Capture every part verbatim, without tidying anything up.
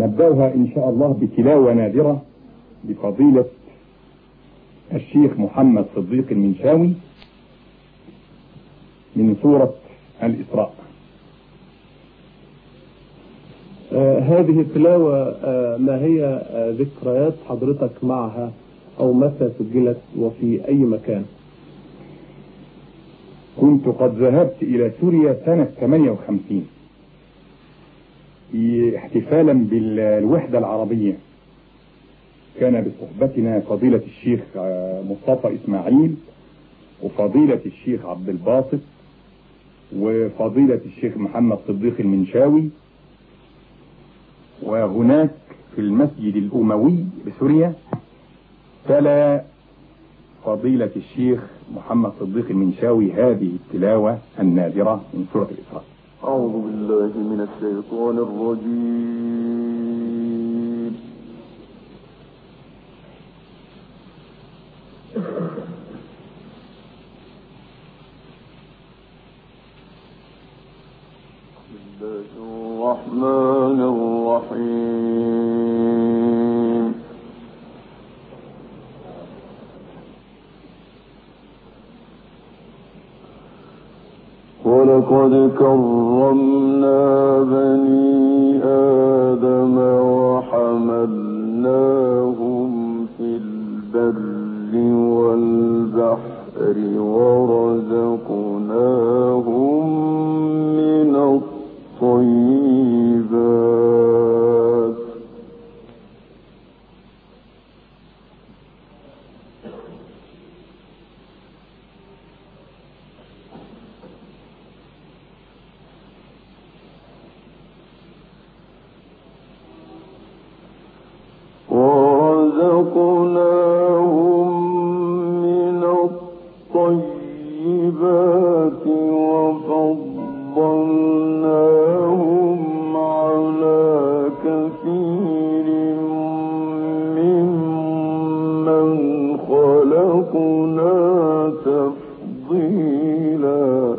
نبدأها إن شاء الله بتلاوة نادرة بفضيلة الشيخ محمد صديق المنشاوي من سورة الإسراء. آه هذه التلاوة آه ما هي آه ذكريات حضرتك معها، أو متى سجلت وفي أي مكان؟ كنت قد ذهبت إلى سوريا سنة ثمانية وخمسين احتفالا بالوحدة العربية. كان بصحبتنا فضيلة الشيخ مصطفى إسماعيل وفضيلة الشيخ عبد الباسط وفضيلة الشيخ محمد صديق المنشاوي. وهناك في المسجد الأموي بسوريا تلا فضيلة الشيخ محمد صديق المنشاوي هذه التلاوة النادرة من سورة الإسراء. أعوذ بالله من الشيطان الرجيم. بسم الله الرحمن الرحيم. ولقد كرمنا بني آدم وحملناهم في البر والبحر ورزقناهم من الطيبات ورزقناهم من الطيبات وفضلناهم على كثير ممن خلقنا تفضيلا.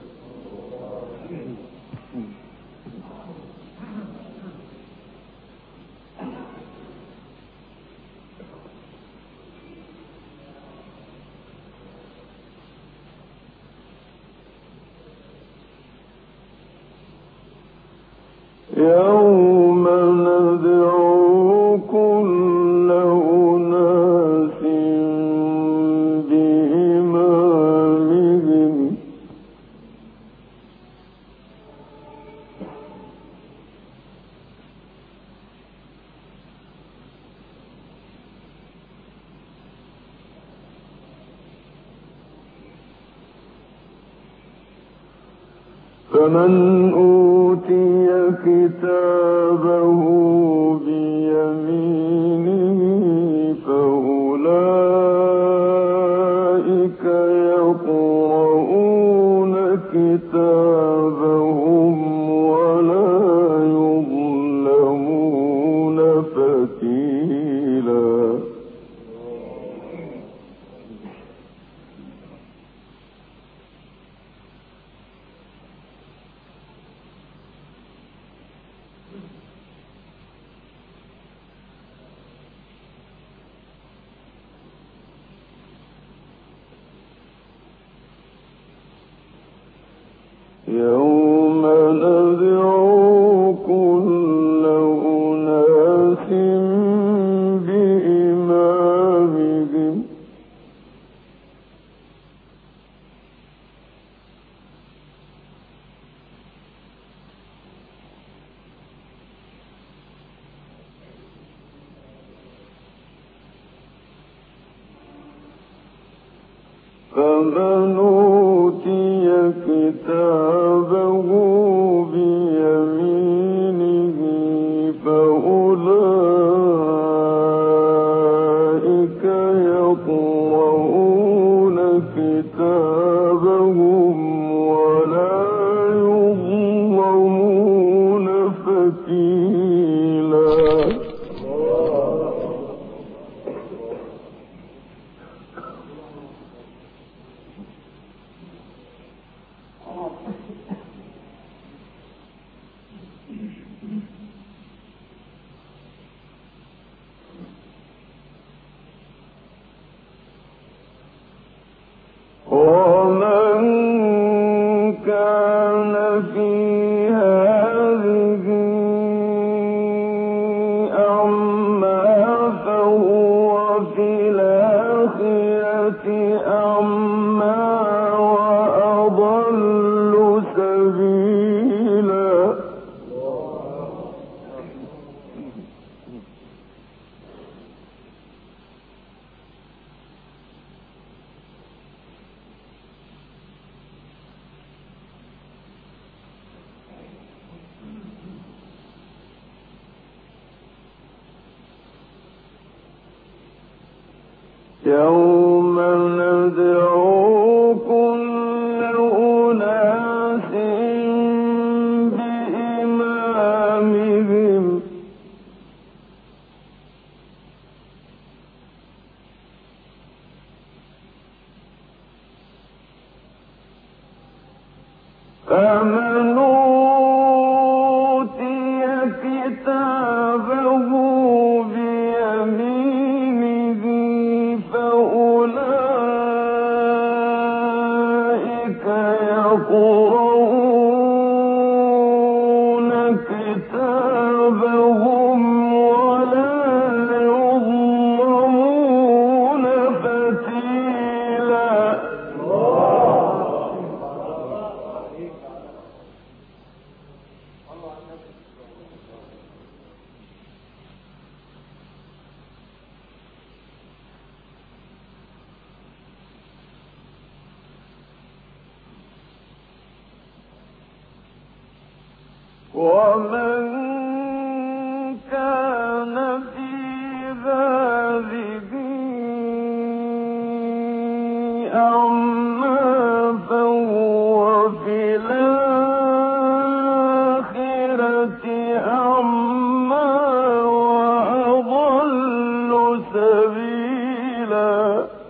يوم ندعو كل أناس بإمامهم فمن أوتي كتابه بيمينه فأولئك يقرؤون كتابهم ولا يظلمون فتيلا. يوم ندعو كل أناس بإمامهم فمن أوتي كتابه بيمينه فأولئك يقرؤون كتابهم ولا يظلمون فتيلا. كان في هذه أعمى فهو في الآخرة أعمى وأضل سبيلا. يوم ندعو كل أناس بإمامهم فمن أوتي كتابه بيمينه فأولئك يقرؤون كتابهم ولا يظلمون فتيلا. ومن كان في هذه أعمى فهو في الآخرة أعمى وأضل سبيلا.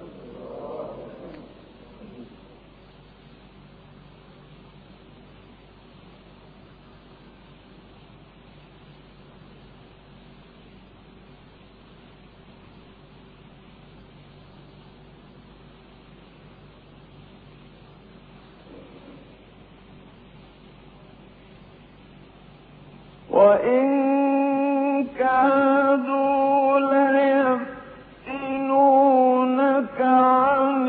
وإن كادوا ليفتنونك عن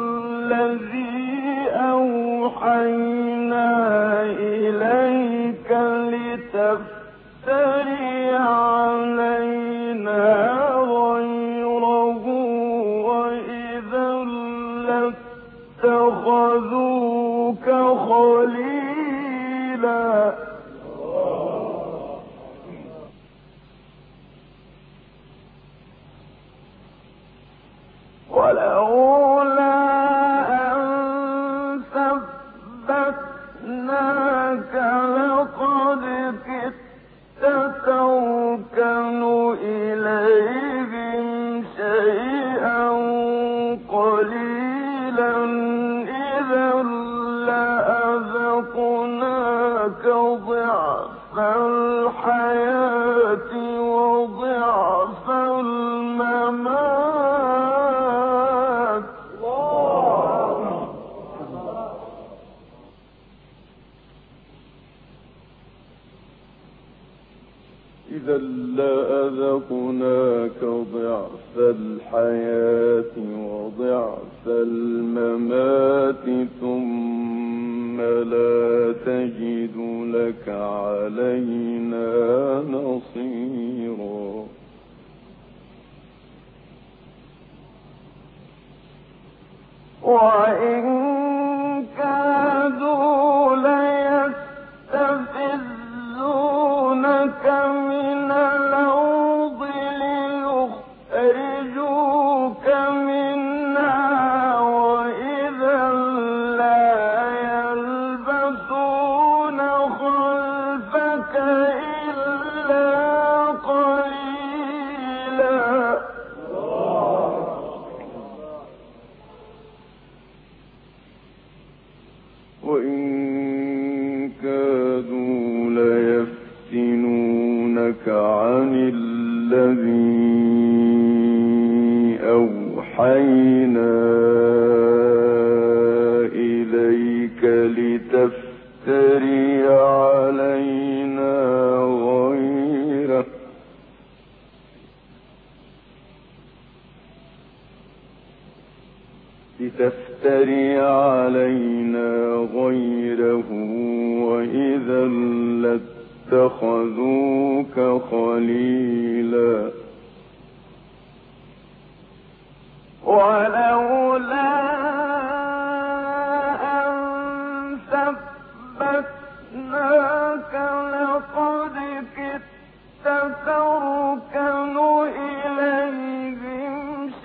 الذي أوحينا إليك لتفتري علينا غيره وإذا لاتخذوك خليلا. ولولا أن ثبتناك لقد كدت تركن إليهم شيئا قليلا إذا لأذقناك ضعف الحياة وضعف الممات. إذا لأذقناك ضعف الحياة وضعف الممات ثم لا تجد لك علينا نصيرا. وإن كادوا ليستفزونك من الأرض ليخرجوك منها وإذا لا يلبثون خلفك إلا قليلا. وإن كادوا ليفتنونك عن الذي أوحينا إليك لتفتري لتفتري علينا غيره لتفتري علينا غيره وإذا لاتخذوك خليلا ولولا أن ثبتناك لقد كدت تركن إليهم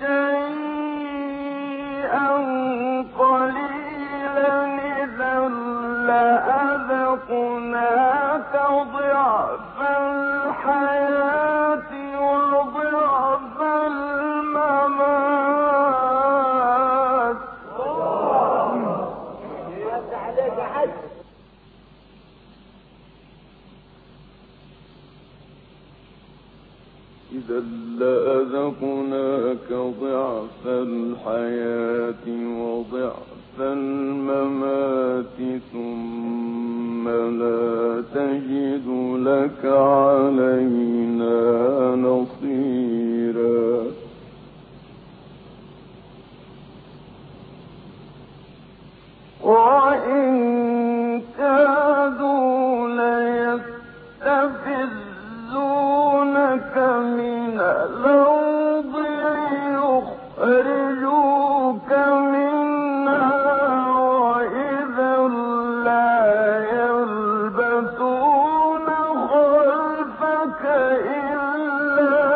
شيئا قليلا إذا لأذقناك ضعف الحياة وضعف الممات إذا لأذقناك ضعف الحياة وضعف الممات ثم لا تجد لك علينا نصيرا وإن كادوا ليستفزونك من الأرض ليخرجوك منها وإذا لا يلبثون خلفك إلا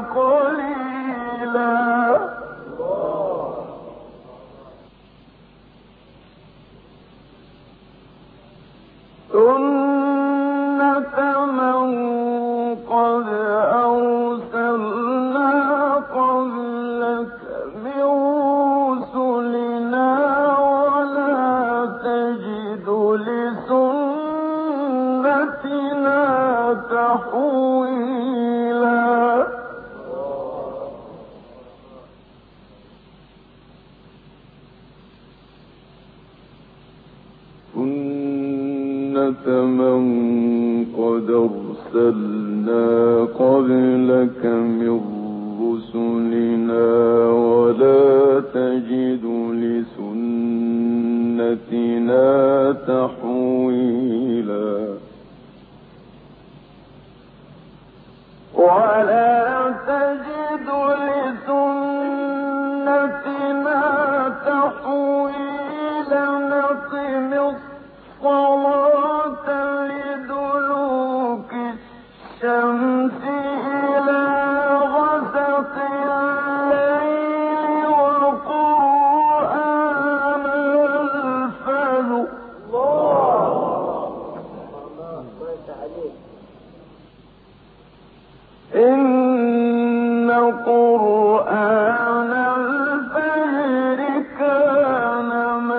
قليلا سنة من قد أرسلنا قبلك من رسلنا ولا تجد لسنتنا تحويلا من قد أرسلنا قبلك من رسلنا ولا تجد لسنتنا تحويلا ولا تجد لسنتنا تحويلا نقم الصلاة لدلوك الشمس إلى غسق الليل وقرآن الفجر إن قرآن الفجر كان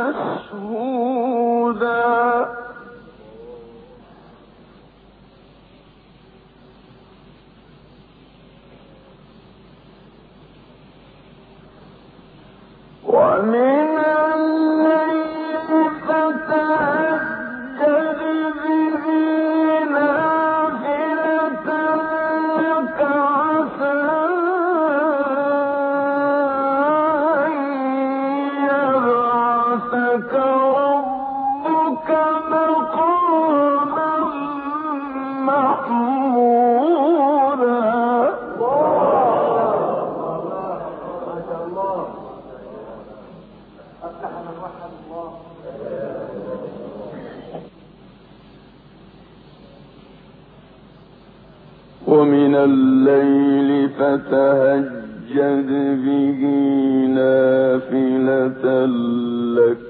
مشهودا ومن الليل فتهجد به نافلة لك عسى أن يبعثك ربك مقاما محمودا ومن الليل فتهجد به نافلة لك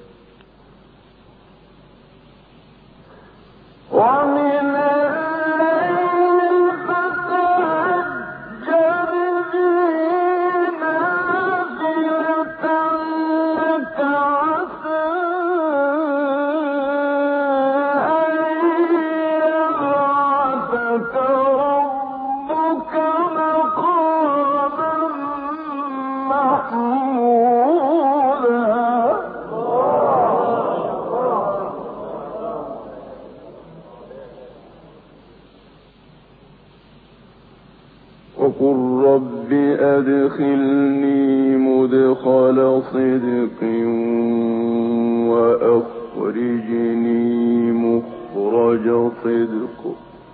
ومن الليل فتهجد به نافلة لك عسى أن يبعثك ربك مقاما محمودا وقل رب أدخلني مدخل صدق وأخرجني مخرج صدق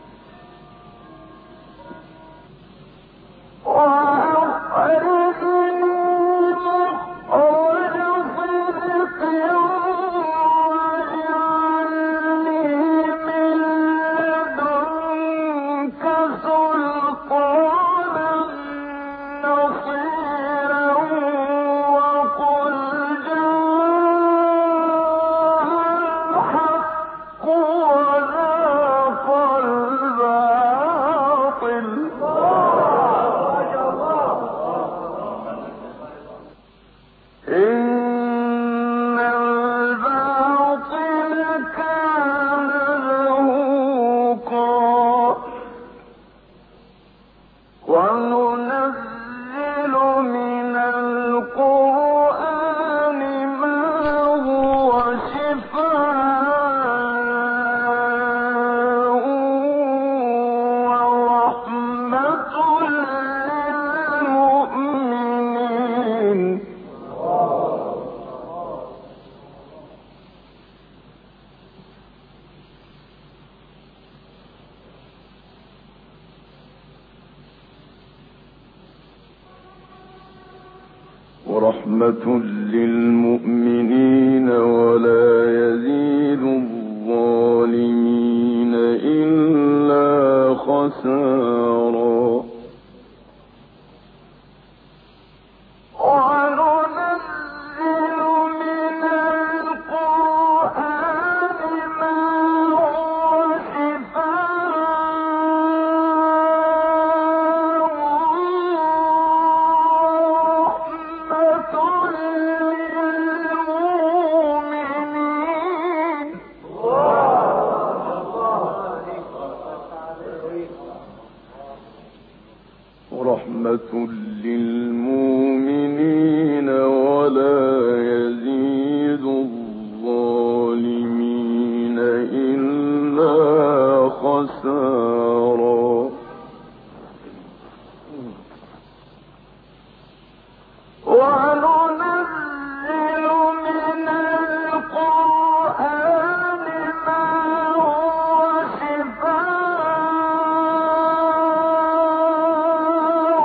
ورحمة للمؤمنين ولا يزيد الظالمين إلا خسارا ورحمة للمؤمنين ولا يزيد الظالمين إلا خسارا وننزل من القرآن ما هو شفاء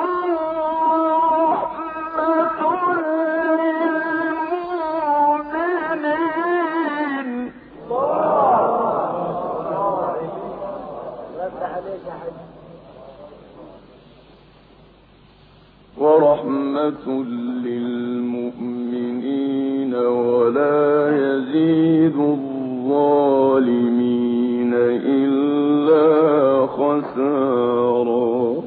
ورحمة للمؤمنين ولا يزيد الظالمين إلا خسارا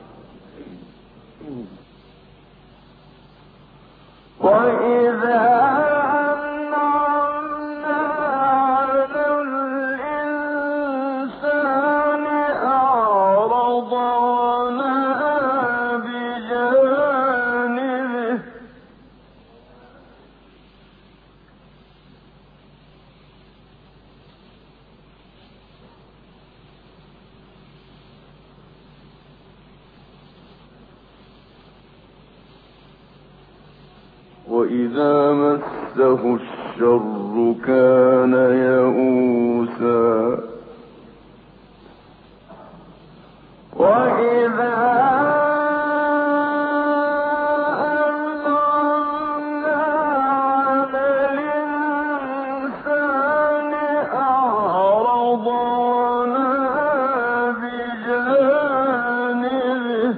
وإذا وإذا مسه الشر كان يئوسا وإذا أنعمنا على الإنسان أعرض ونأى بجانبه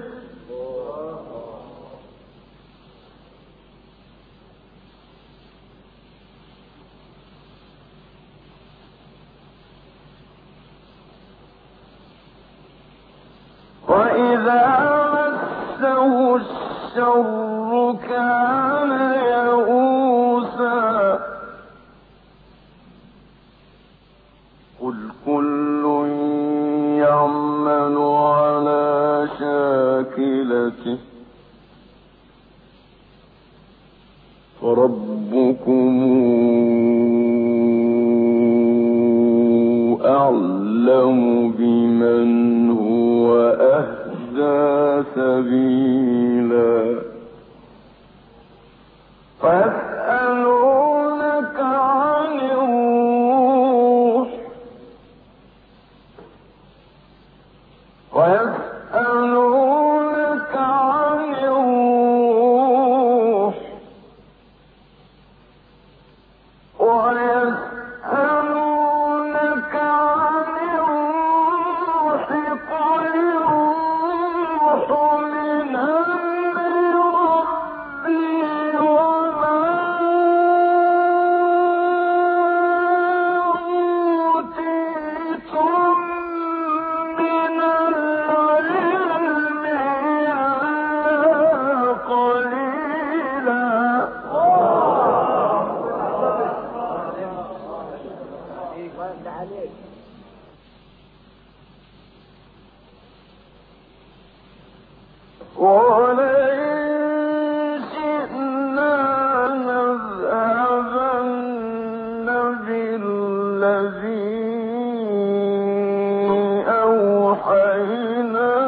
وإذا مسه الشر كان يئوسا قل كل يعمل على شاكلته فربكم أعلم بمن هو أهدى سبيلا ويسألونك عن الروح ويسألونك عن الروح ويسألونك عن الروح قل الروح من أمر ربي وما أوتيتم من العلم إلا قليلا. ولئن شئنا لنذهبن بالذي أوحينا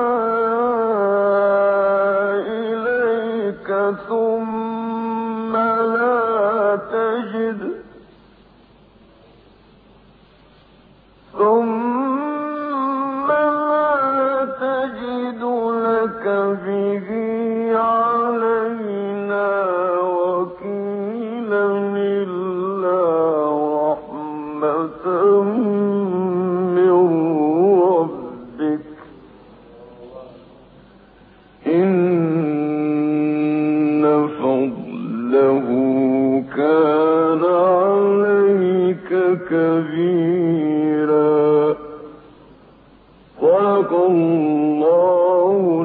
إليك ثم لا تجد ثم لا تجد لك به علينا وكيلا إلا رحمة من ربك إن فضله كان عليك كبيرا. صدق الله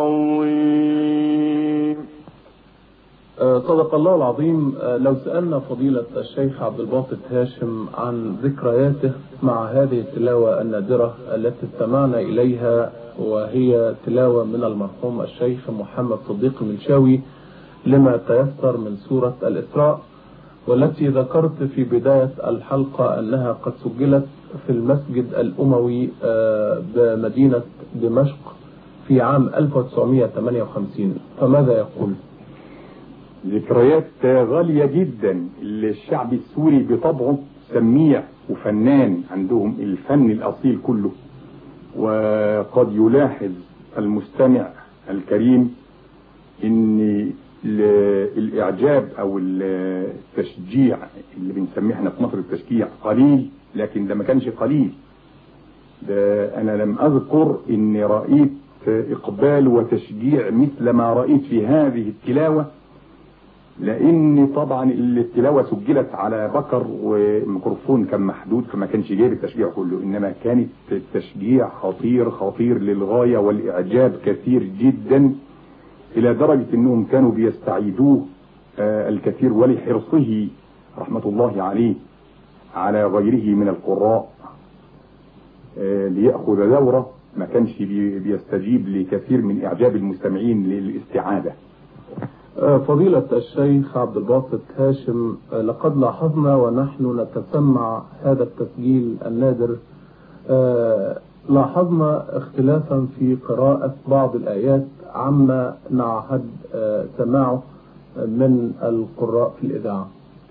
العظيم. صدق الله العظيم. لو سألنا فضيلة الشيخ عبد الباسط هاشم عن ذكرياته مع هذه التلاوة النادرة التي استمعنا إليها، وهي تلاوة من المرحوم الشيخ محمد صديق المنشاوي لما تيسر من سورة الإسراء، والتي ذكرت في بداية الحلقة أنها قد سجلت في المسجد الأموي بمدينة دمشق في عام ألف وتسعمائة وثمانية وخمسين، فماذا يقول؟ ذكريات غالية جدا. الشعب السوري بطبعه سميع وفنان، عندهم الفن الأصيل كله. وقد يلاحظ المستمع الكريم ان الإعجاب أو التشجيع اللي بنسميه احنا في مصر التشجيع قليل، لكن ده ما كانش قليل. ده أنا لم أذكر إني رأيت إقبال وتشجيع مثل ما رأيت في هذه التلاوة، لأن طبعا التلاوة سجلت على بكر وميكروفون كان محدود، فما كانش جايب التشجيع كله، إنما كانت التشجيع خطير خطير للغاية، والإعجاب كثير جدا إلى درجة أنهم كانوا بيستعيدوه آه الكثير، ولحرصه رحمة الله عليه على غيره من القراء آه ليأخذ دورة، ما كانش بي بيستجيب لكثير من إعجاب المستمعين للاستعادة. آه فضيلة الشيخ عبد الباسط هاشم، آه لقد لاحظنا ونحن نتسمع هذا التسجيل النادر آه لاحظنا اختلافا في قراءة بعض الآيات عما نعهد سماعه من القراء في الإذاعة.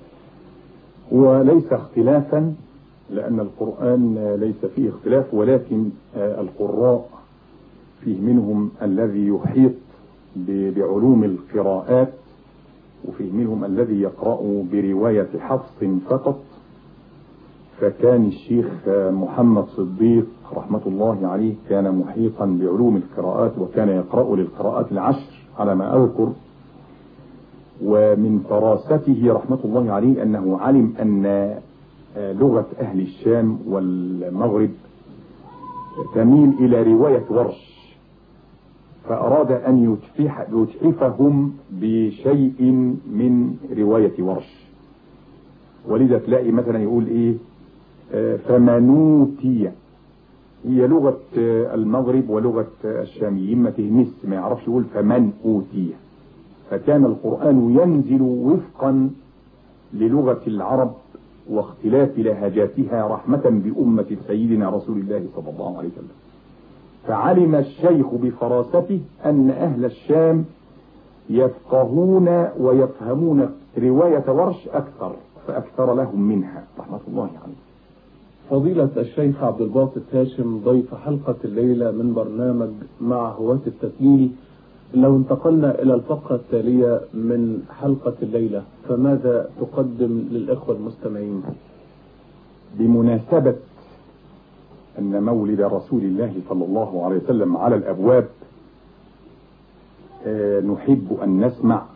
وليس اختلافا، لأن القرآن ليس فيه اختلاف، ولكن القراء فيه منهم الذي يحيط بعلوم القراءات، وفيه منهم الذي يقرأ برواية حفص فقط. فكان الشيخ محمد صديق رحمة الله عليه كان محيطا بعلوم القراءات، وكان يقرأ للقراءات العشر على ما أذكر. ومن فراسته رحمة الله عليه أنه علم أن لغة أهل الشام والمغرب تميل إلى رواية ورش، فأراد أن يتفح يتحفهم بشيء من رواية ورش. ولذا تلاقي مثلا يقول إيه فمنوتية، هي لغة المغرب ولغة الشاميين ما تهمس، ما يعرفش يقول فمن أوتية. فكان القرآن ينزل وفقا للغة العرب واختلاف لهجاتها رحمة بأمة سيدنا رسول الله صلى الله عليه وسلم. فعلم الشيخ بفراسته أن أهل الشام يفقهون ويفهمون رواية ورش أكثر، فأكثر لهم منها رحمة الله عليه. فضيلة الشيخ عبد الباسط هاشم ضيف حلقة الليلة من برنامج مع هواة التسجيل. لو انتقلنا إلى الفقرة التالية من حلقة الليلة، فماذا تقدم للإخوة المستمعين؟ بمناسبة أن مولد رسول الله صلى الله عليه وسلم على الأبواب، نحب أن نسمع